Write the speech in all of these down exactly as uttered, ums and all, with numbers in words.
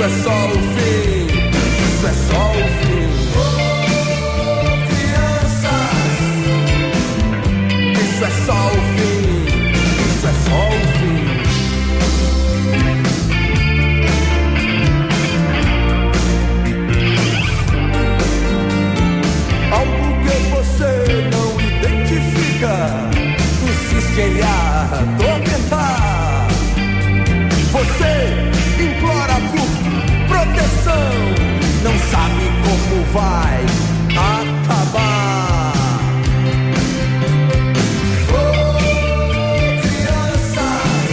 Isso é só o fim, isso é só o fim. Oh, crianças, isso é só o fim, isso é só o fim. Algo que você não identifica, insiste em atormentar. Você implora por proteção, não sabe como vai acabar. Oh, crianças,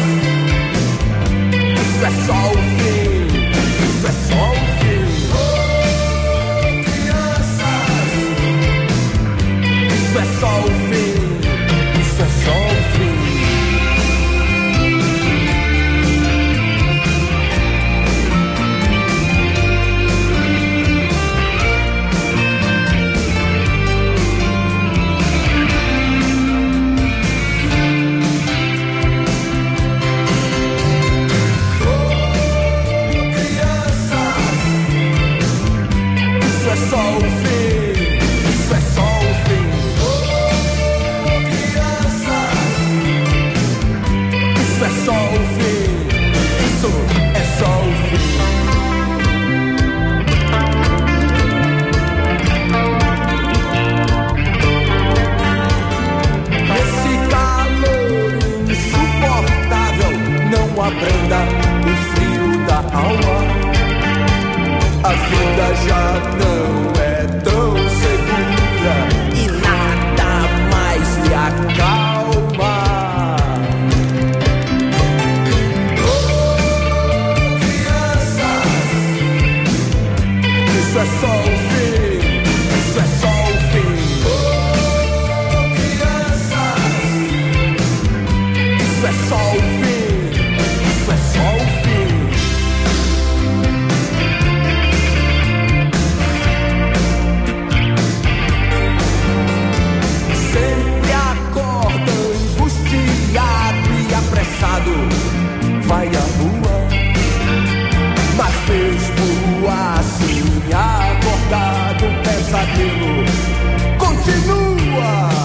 isso é só o fim, isso é só o fim. Oh, crianças, isso é só o fim, isso é só o fim. Aprenda o frio da alma. A vida já não é tão segura e nada mais lhe acalma. Oh, crianças, isso é só o fim, isso é só o fim. Oh, crianças, isso é só o fim. É só o fim. Sempre acorda angustiado e apressado, vai à rua, mas mesmo assim acordado, o pesadelo continua.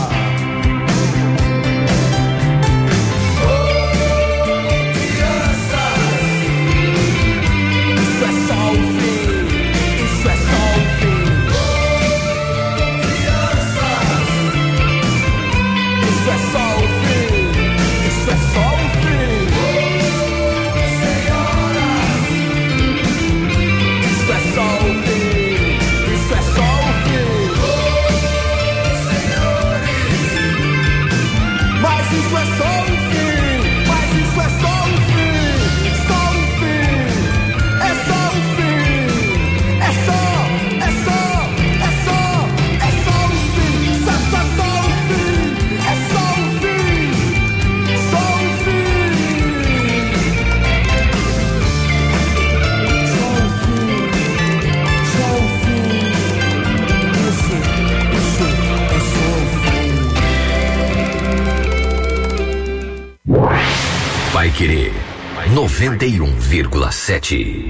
Vai Querer noventa e um vírgula sete.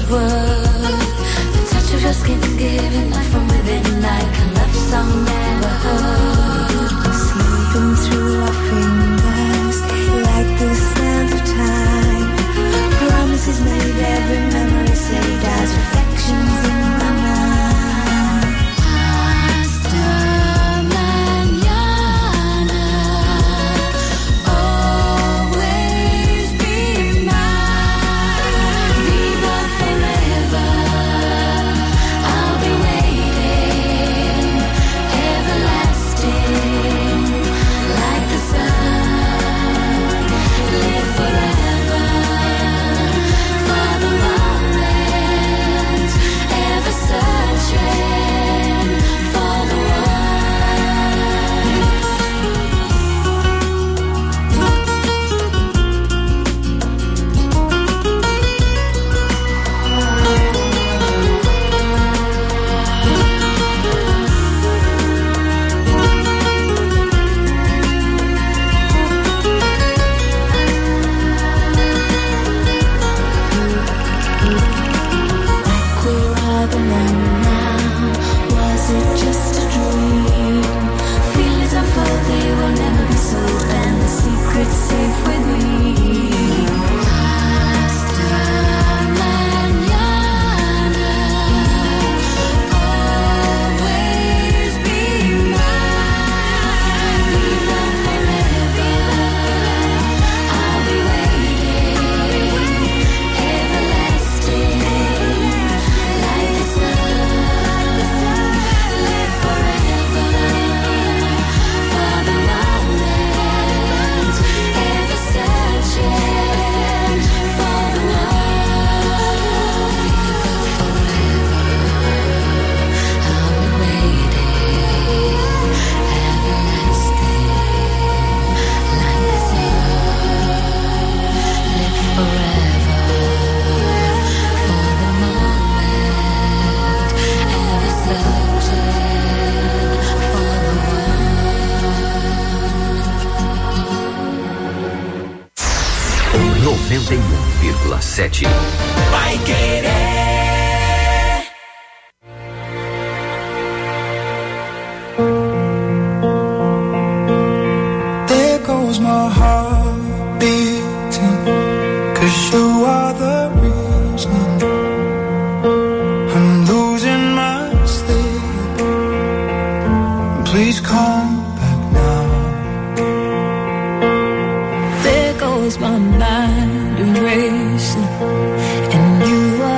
worth. The touch of your skin giving life from within, like a love song never heard. Slipping through our fingers, like the sands of time. Promises made, every memory saved as reflections in my mind. noventa e um vírgula sete. Vai querer. There goes my heart beating, 'cause you are the reason I'm losing my sleep. Please come back now. There goes my mind erasing, and you are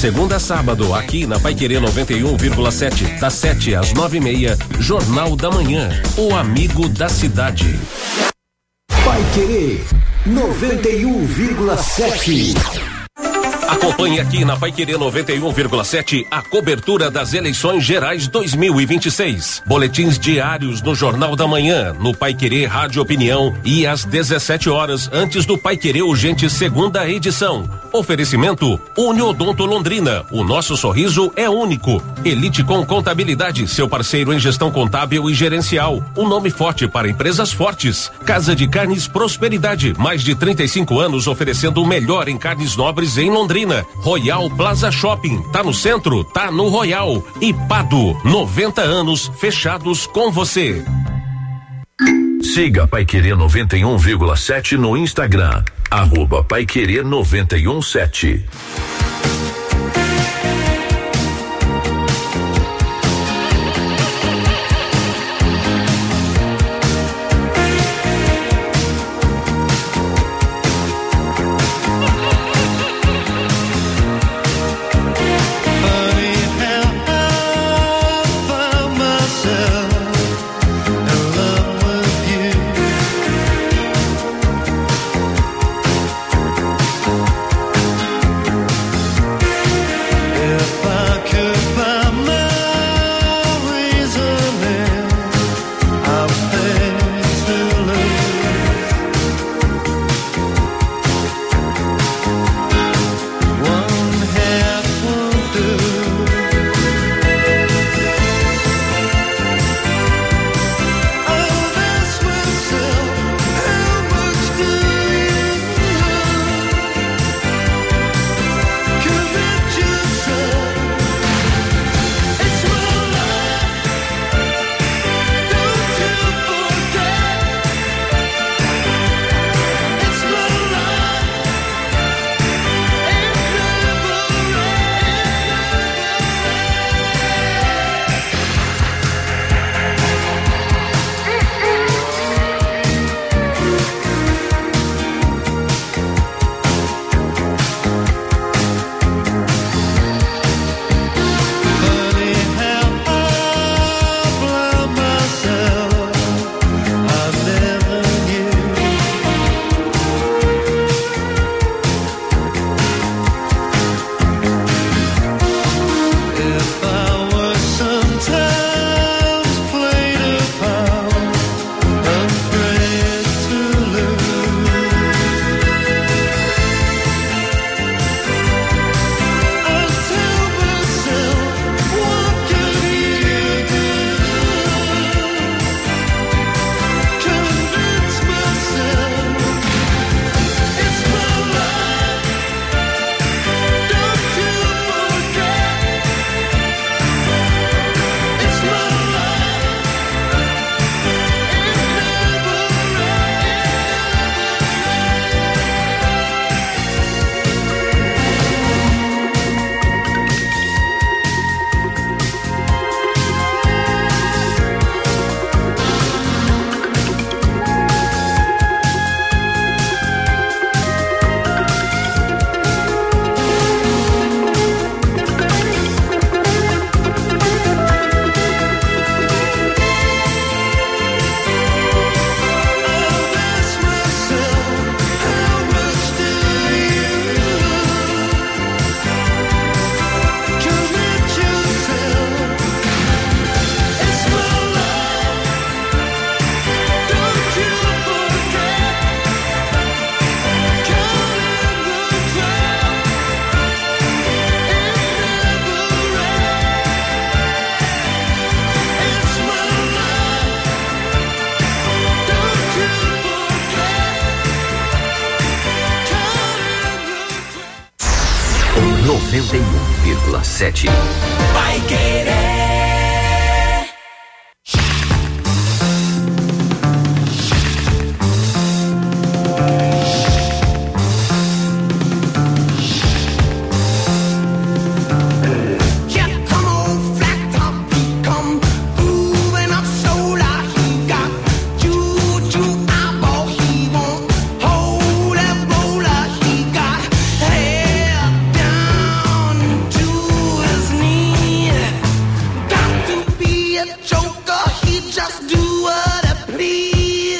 segunda a sábado, aqui na Paiquerê noventa e um vírgula sete, das sete às nove e meia, Jornal da Manhã, o amigo da cidade. Paiquerê noventa e um vírgula sete. Acompanhe aqui na Paiquerê noventa e um vírgula sete a cobertura das eleições gerais dois mil e vinte e seis. Boletins diários no Jornal da Manhã, no Paiquerê Rádio Opinião e às dezessete horas antes do Paiquerê Urgente segunda edição. Oferecimento Uniodonto Londrina. O nosso sorriso é único. Elite com Contabilidade, seu parceiro em gestão contábil e gerencial. Um nome forte para empresas fortes. Casa de Carnes Prosperidade. Mais de trinta e cinco anos oferecendo o melhor em carnes nobres em Londrina. Royal Plaza Shopping, tá no centro, tá no Royal. E Pado, noventa anos fechados com você. Siga Paiquerê noventa e um vírgula sete no Instagram, arroba Paiquerê noventa e um sete. noventa e um vírgula sete. Paiquerê. Down just do what I please.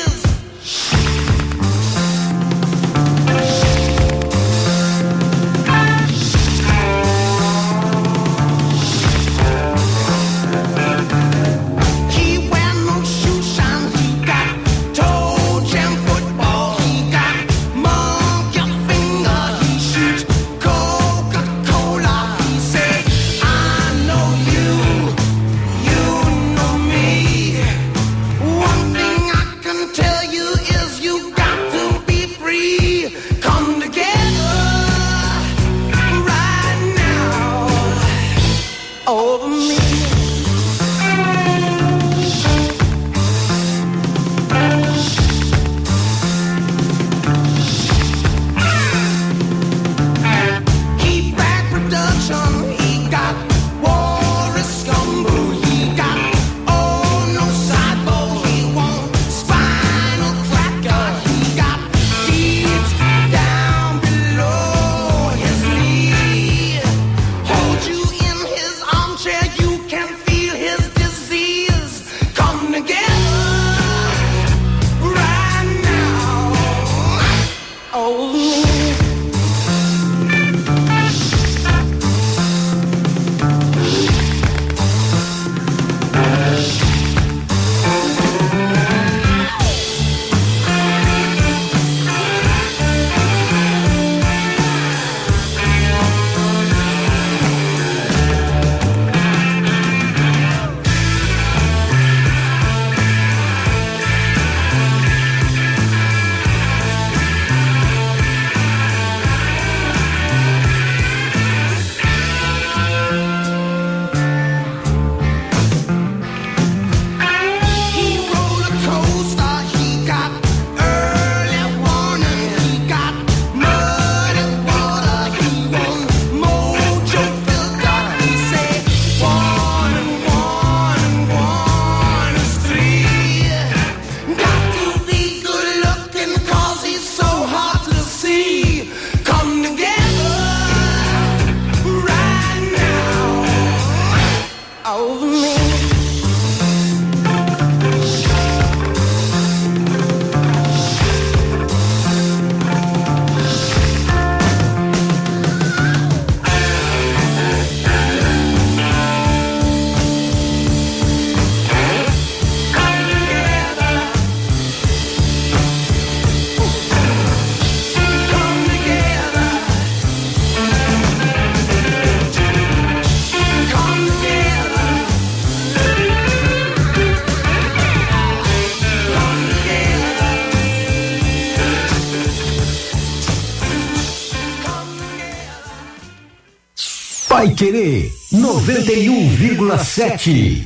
Paiquerê noventa e um vírgula sete.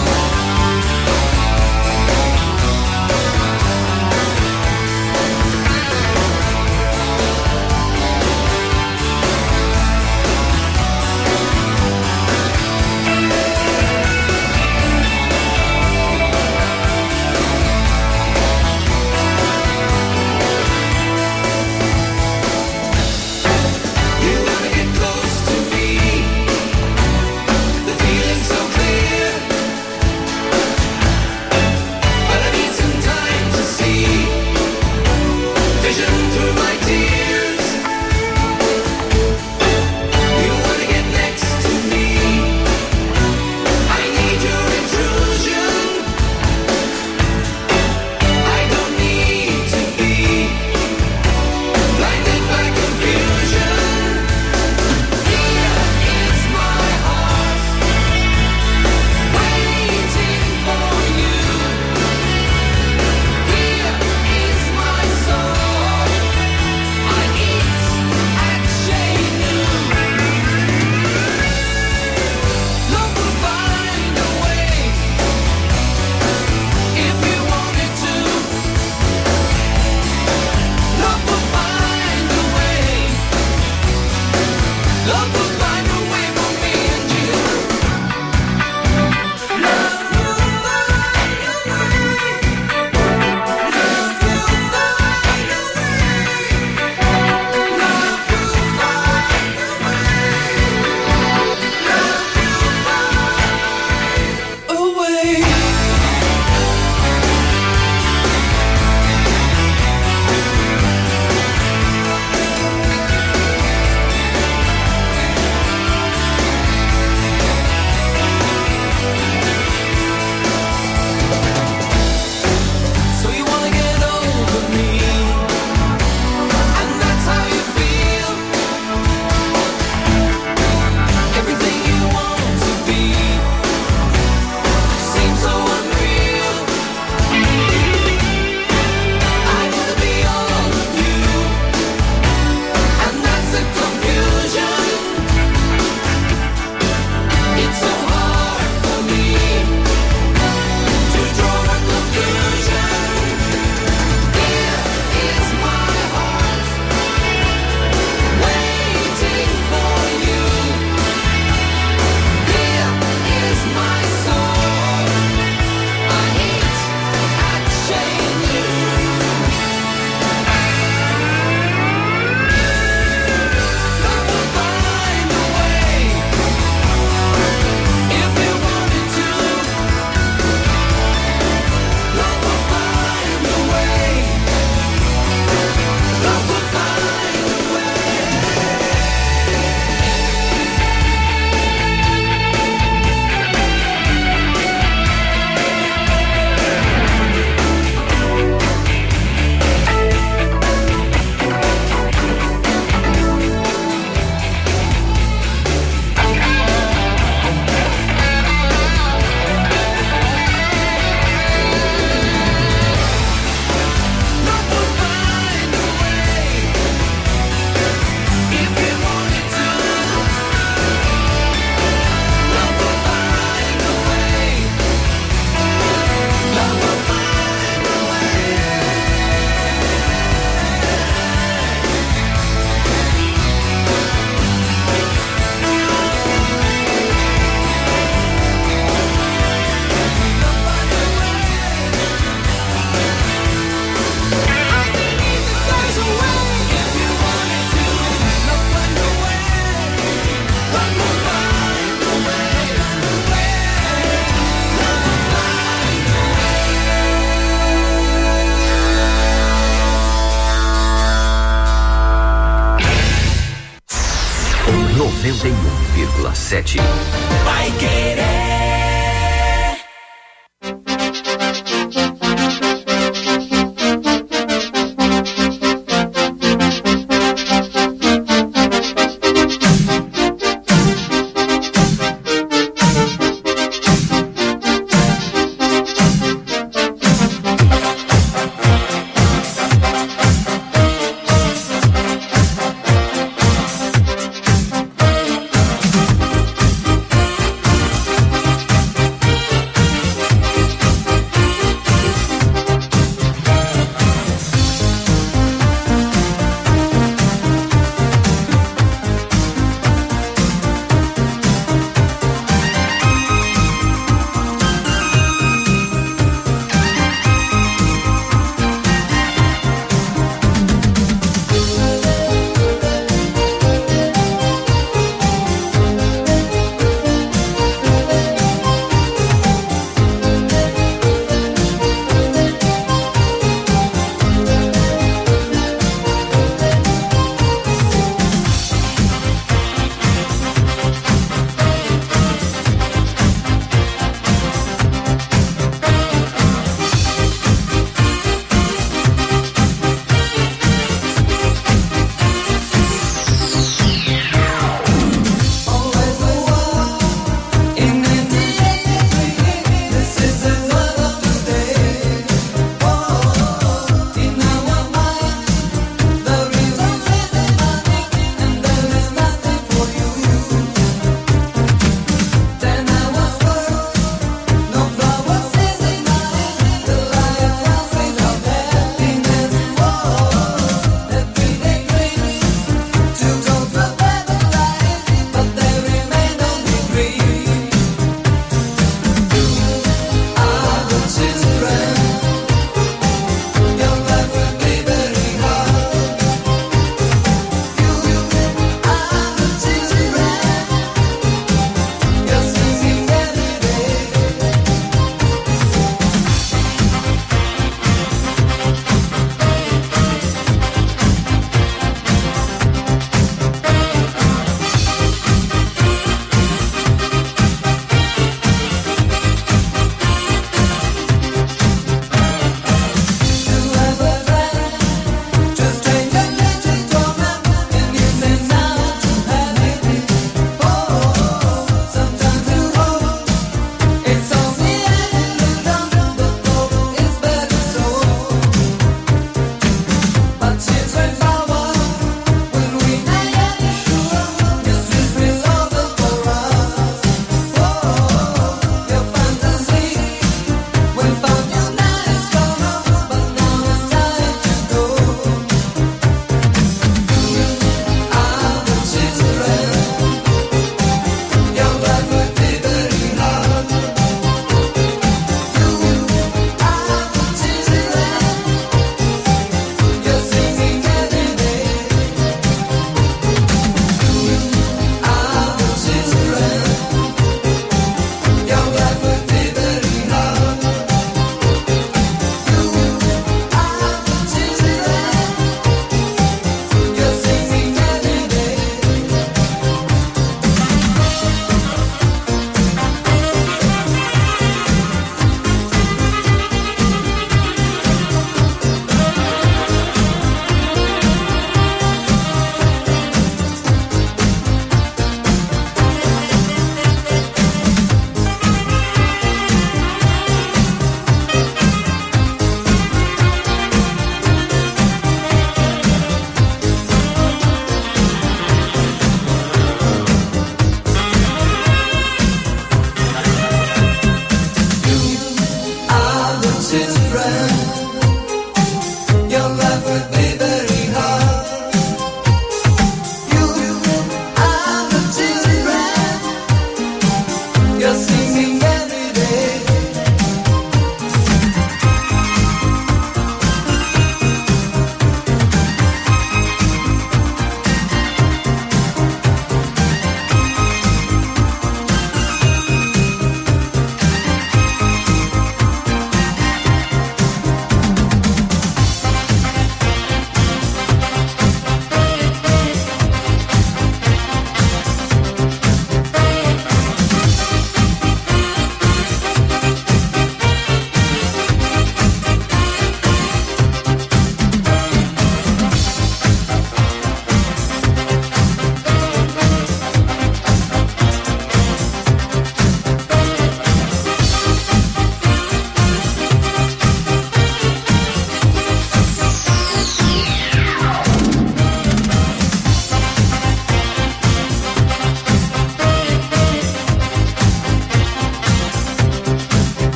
Come noventa e um vírgula sete. Vai Querer.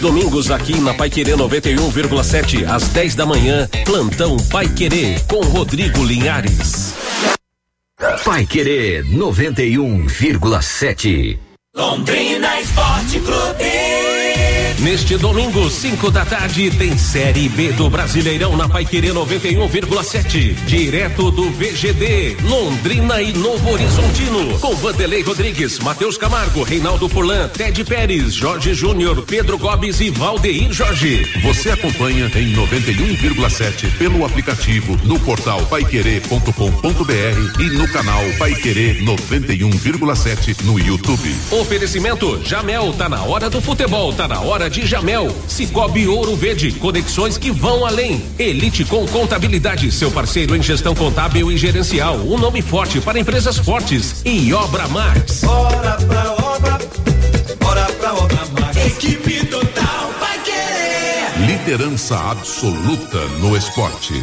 domingos aqui na Paiquerê noventa e um vírgula sete, às dez da manhã, plantão Paiquerê com Rodrigo Linhares. Paiquerê noventa e um vírgula sete. Londrina Esporte Clube. Neste domingo, cinco da tarde, tem Série B do Brasileirão na Paiquerê noventa e um vírgula sete. Direto do V G D, Londrina e Novo Horizontino. Com Vanderlei Rodrigues, Matheus Camargo, Reinaldo Furlan, Ted Pérez, Jorge Júnior, Pedro Gomes e Valdeir Jorge. Você acompanha em noventa e um vírgula sete pelo aplicativo, no portal paiquerê ponto com ponto br e no canal Paiquerê noventa e um vírgula sete no YouTube. Oferecimento Jamel, tá na hora do futebol, tá na hora de Jamel. Cicobi Ouro Verde, conexões que vão além. Elite com Contabilidade, seu parceiro em gestão contábil e gerencial, um nome forte para empresas fortes. E Obra Max. Bora pra obra, bora pra Obra Max. Equipe total vai querer. Liderança absoluta no esporte.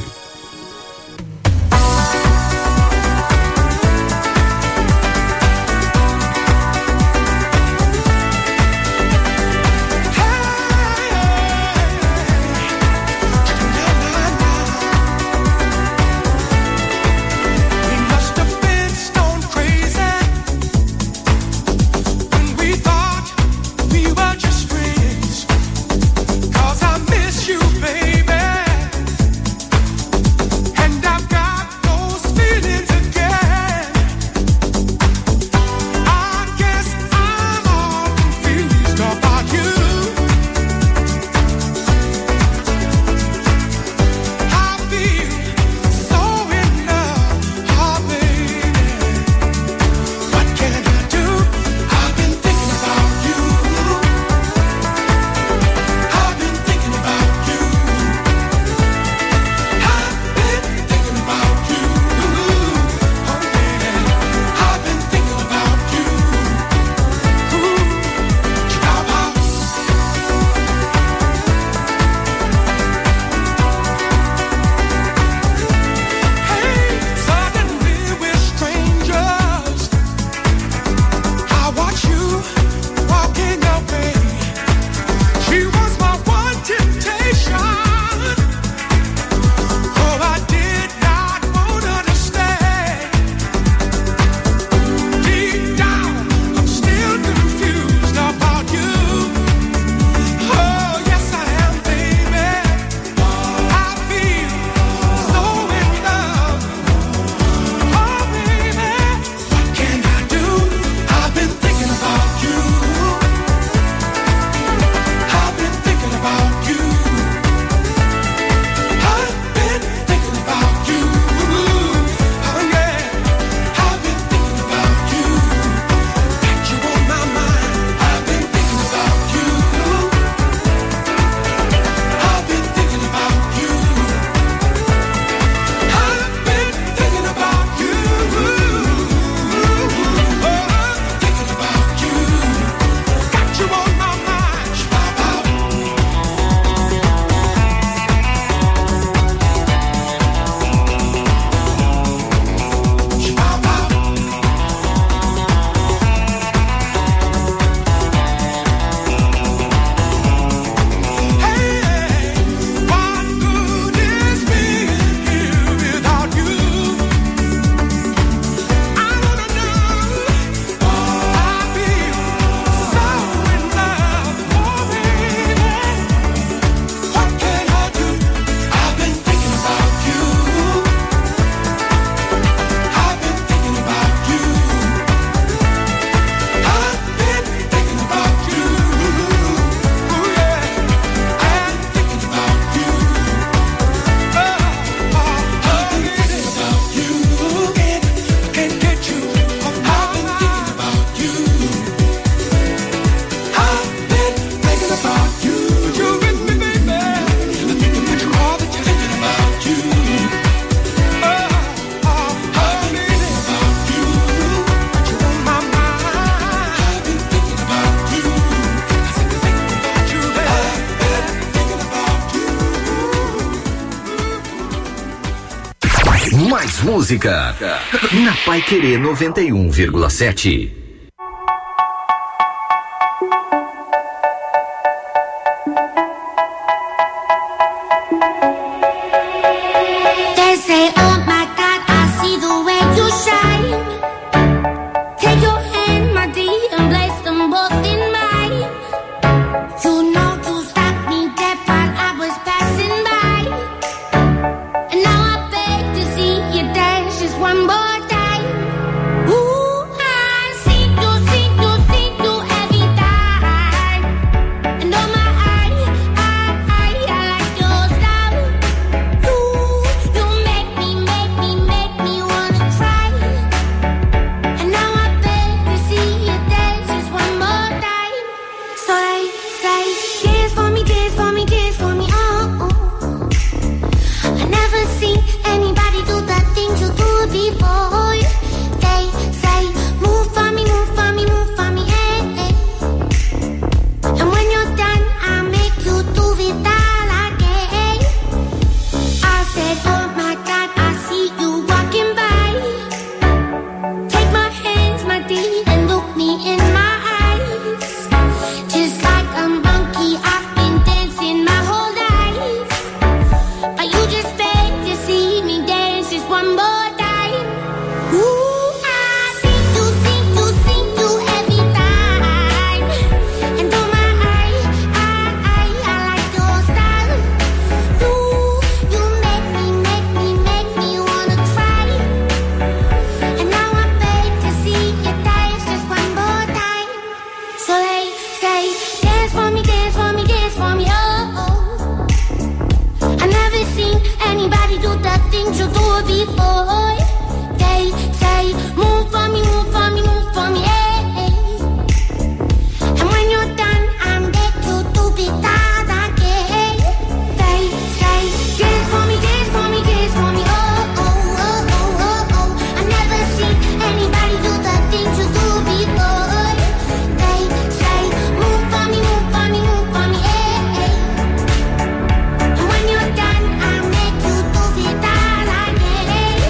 Mais música na Paiquerê noventa e um vírgula sete. They say, oh my God, I see the way you shine. Take your hand, my dear, and place them both in mine. You know you stopped me dead while I was passing by. And now I beg to see you dance just one more time. Ooh, I see you, see you, see you every time. And oh my, I, I, I, I like your style. You, you make me, make me, make me wanna cry. And now I beg to see you dance just one more time. So they say, dance for me, dance for me, dance for me, oh, oh. I never seen anybody do the things you do before. They say, move for me, move for me, move for me, hey, hey. And when you're done, I'll make you do it all again. I said, oh my God, I see you walking by. Take my hands, my dear, and look me in my eyes. Just like a monkey, I've been dancing my whole life. But you just beg to see me dance just one more time. Ooh, I see you, see you, see you every time. And oh my, I, I, I, I like your style. You, you make me, make me, make me wanna cry. And now I beg to see you dance just one more time. So they say, dance for me, dance for me, dance for me, oh, oh. I never seen anybody do the things you do before. They say, move for me, move for me, move for me, hey, hey. And when you're done, I'm back to do it all again. They say, dance for me, dance for me, dance for me, oh, oh, oh, oh, oh, oh. I never seen anybody do the things you do before. They say, move for me, move for me, move for me, hey, hey. And when you're done, I'll make you do it all again.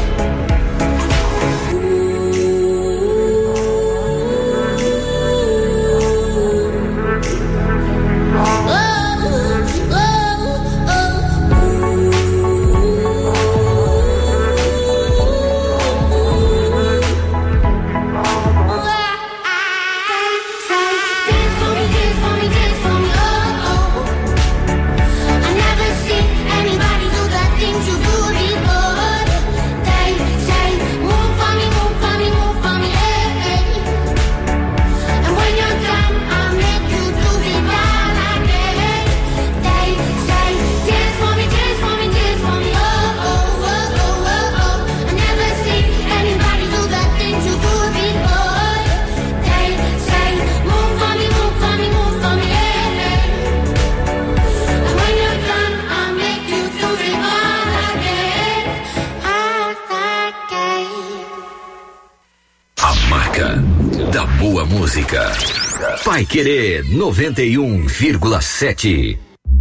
Da boa música. Paiquerê noventa e um vírgula sete.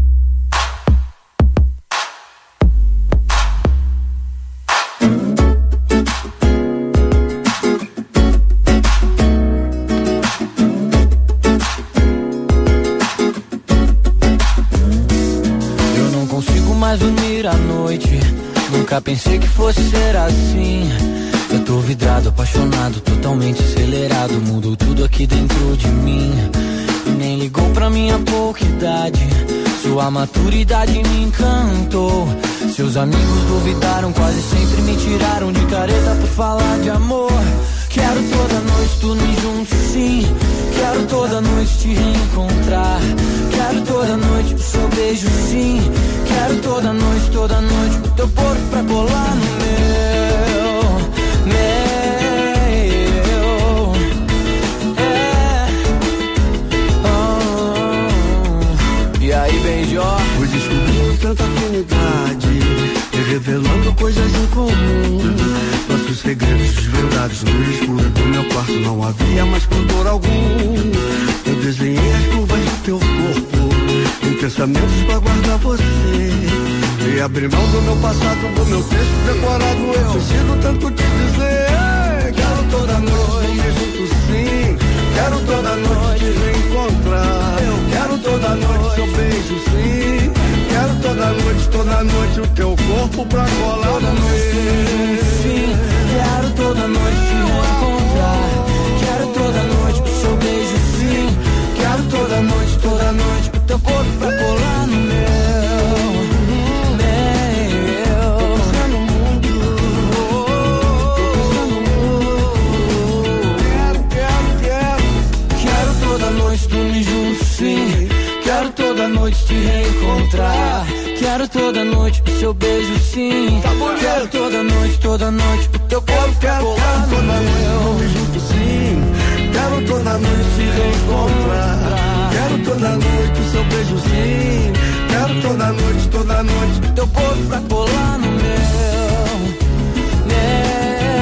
Eu não consigo mais dormir à noite. Nunca pensei que fosse ser assim. Eu tô vidrado, apaixonado, totalmente acelerado. Mudou tudo aqui dentro de mim. E nem ligou pra minha pouca idade. Sua maturidade me encantou. Seus amigos duvidaram, quase sempre me tiraram de careta por falar de amor. Quero toda noite dormir junto, sim. Quero toda noite te reencontrar. Quero toda noite o seu beijo, sim. Quero toda noite, toda noite o teu corpo pra colar no meu. Meu, é, oh. E aí, Benjó? Fui descobrindo tanta afinidade e revelando coisas em comum. Nossos segredos desvendados no escuro do meu quarto não havia mais pudor algum. Eu desenhei as curvas do teu corpo em pensamentos pra guardar você. E abrir mão do meu passado, do meu texto decorado. Eu preciso tanto te dizer. Quero toda noite dormir junto, sim. Quero toda noite te reencontrar. Eu quero toda noite seu beijo, sim. Quero toda noite toda noite o teu corpo pra colar no meu. Sim, quero toda noite te encontrar. Quero toda noite o seu beijo, sim. Quero toda noite, toda noite o teu corpo pra colar no meu. Dormir junto, sim. Quero toda noite te reencontrar. Quero toda noite o seu beijo, sim. Tá bom, quero toda noite, toda noite o teu corpo. Quero, quero, quero toda noite dormir junto, sim. Quero toda noite te reencontrar. Quero toda noite o seu beijo, sim. Quero toda noite, toda noite o teu corpo pra colar no meu. Meu.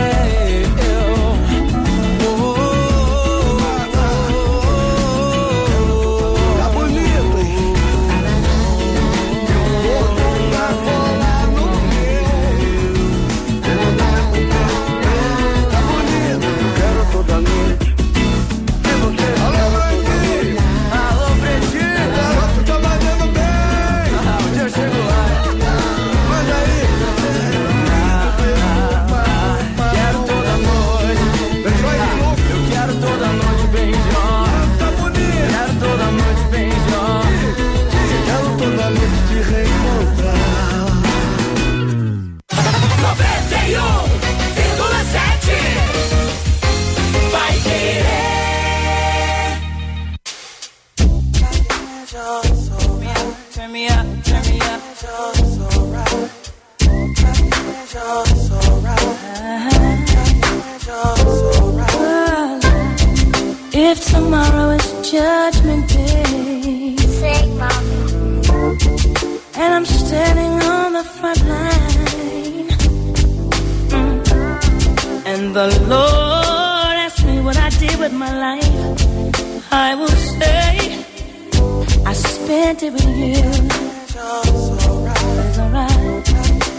If tomorrow is judgment day, say, Mommy, and I'm standing on the front line, mm. and the Lord asks me what I did with my life, I will say I spent it with you. It's alright.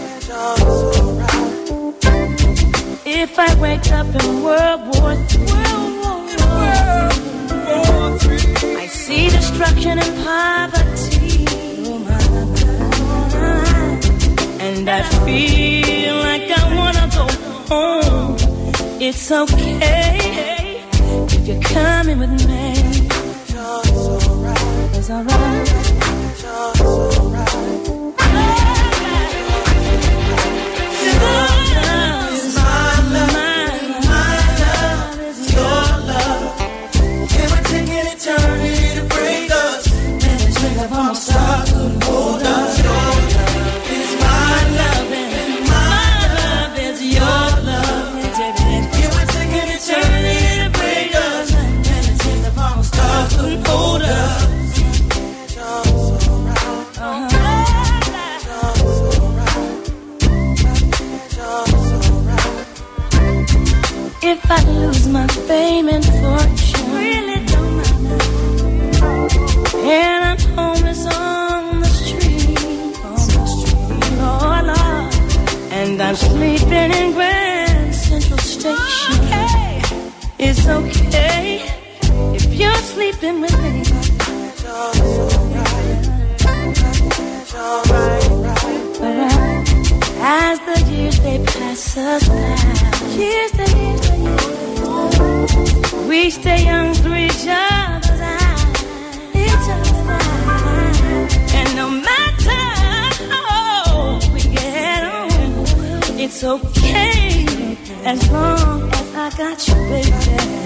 If I wake up in World War Three, I see destruction and poverty, and I feel like I wanna go home. It's okay if you're coming with me. It's alright. If I lose my fame and fortune, really don't matter, and I'm homeless on the street, on the street, Lord, Lord, and I'm sleeping in Grand Central Station, okay. It's okay if you're sleeping with me. As the years they pass us by, years they years they years, we stay young through each other's eyes, each other's eyes. And no matter how old we get on, it's okay as long as I got you, baby.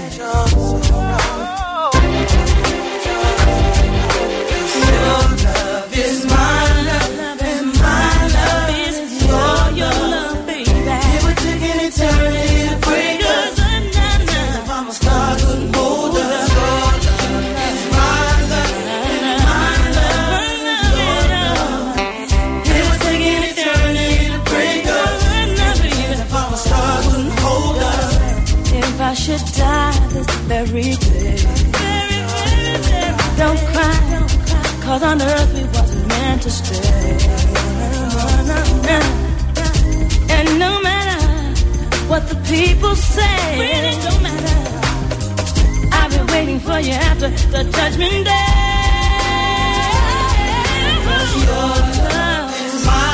Your love is my love, and my love is your, your love, baby. It would take an eternity to break us. If I'm a star, couldn't hold us. Your love is my love, and my love is your love. It would take an eternity to break us. If I'm a star, couldn't hold us. If I should die this very day, don't cry, don't cry. 'Cause on earth we wasn't meant to stay. And no matter what the people say, really don't matter, I've been waiting for you after the judgment day. 'Cause your love is my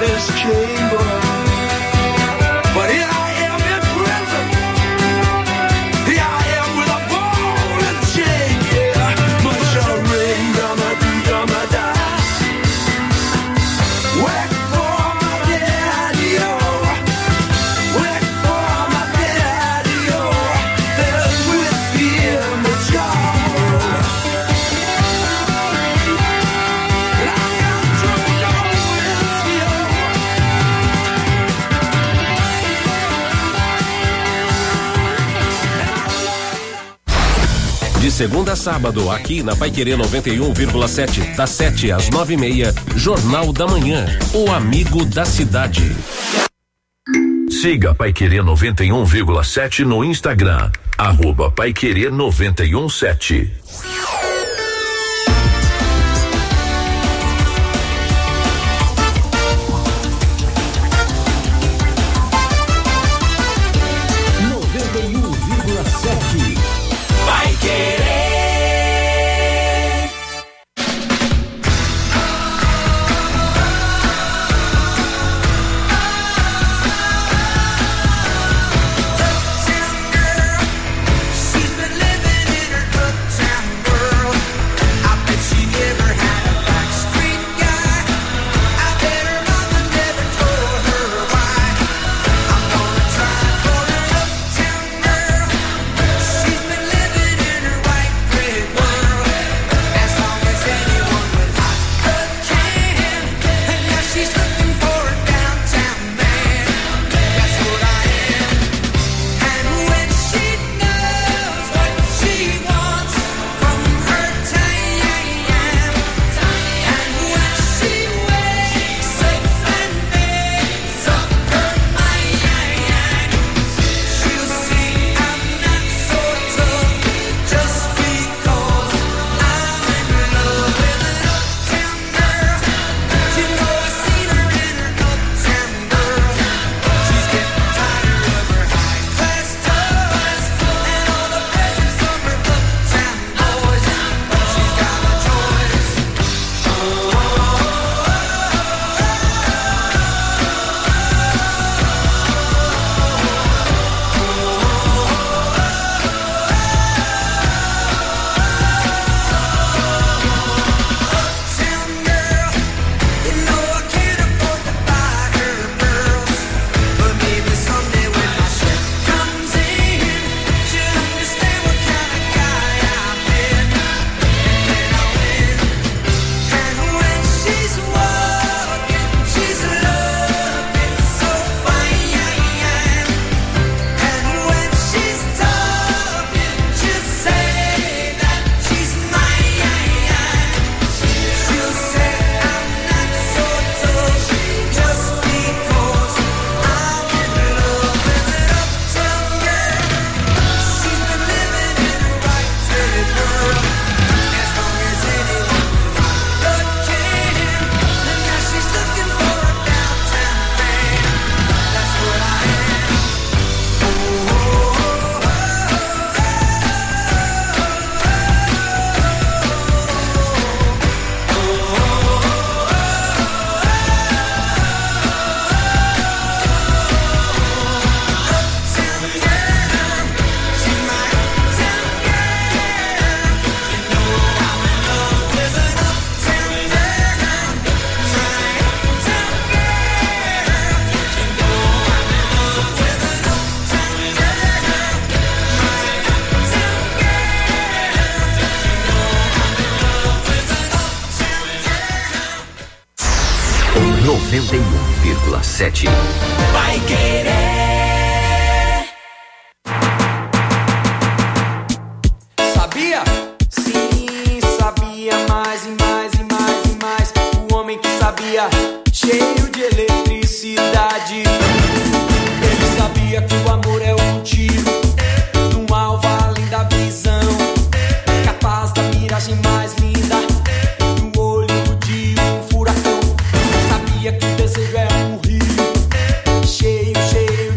this chamber. But here I am in prison. Here I am with a ball and chain, yeah. Much a ring, dumma doo, dumma da. Wait for my daddy-o. Wait for my daddy-o. There's whiskey in the jar. And I got drunk on whiskey-o. De segunda a sábado, aqui na Paiquerê noventa e um vírgula sete, das sete às nove e meia, Jornal da Manhã, o amigo da cidade. Siga Paiquerê noventa e um vírgula sete no Instagram, arroba Paiquerê noventa e um sete. noventa e um vírgula sete. Vai querer. She's been living in her uptown world. I bet she never had a backstreet guy. I bet her mother never told her why. I'm gonna try for an uptown girl. She's been living in her white bread world as long as anyone with hot blood can. And now she's looking for a downtown man. That's what I am. And when she knows what she wants from her time, and when she wakes up and makes up her mind, she'll see I'm not so tough just because I'm in love with an uptown girl. You know I've seen her in her uptown girl. She's getting tired of her high class toys and all the pressures of her uptown boys. She's got a choice. Uptown girl, you know I can't afford to buy her pearls, but maybe someday when my check comes in, she'll understand what kind of guy I've been, and then I'll win. And when she's walking, she's looking so fine, and when she's talking, she'll say that she's mine. She'll say I'm not so tough just because I'm in love with an uptown girl. She's been living in her white bread world as long as anyone with hot blood can. And now she's looking for a downtown man. That's what I am. noventa e um vírgula sete. Vai querer. Sabia? Sim, sabia mais e mais e mais e mais. O homem que sabia, cheio de eletricidade. Ele sabia que o amor é um tiro num alvo além da visão, capaz da miragem mais linda no olho de um furacão. Sabia que o desejo é um rio cheio, cheio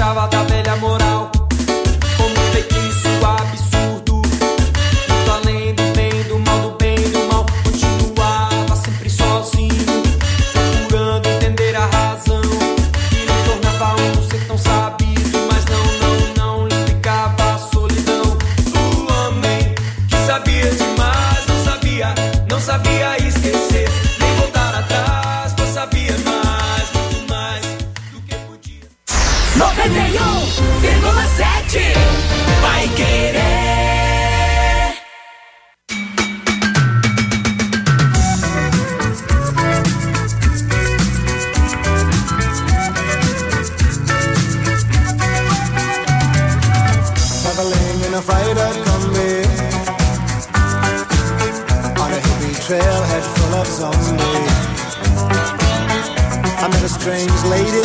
gostava da velha moral. Como um feitiço absurdo, muito além do bem, do mal, do bem, do mal. Continuava sempre sozinho, procurando entender a razão que não tornava um ser tão sabido, mas não, não, não lhe explicava a solidão. O homem que sabia demais não sabia, não sabia esquecer, nem voltar atrás, pois sabia mais, muito mais do que podia. noventa e um vírgula sete Vai Querer. Traveling in a freighter combi on a hippie trailhead full of zombies. I met a strange lady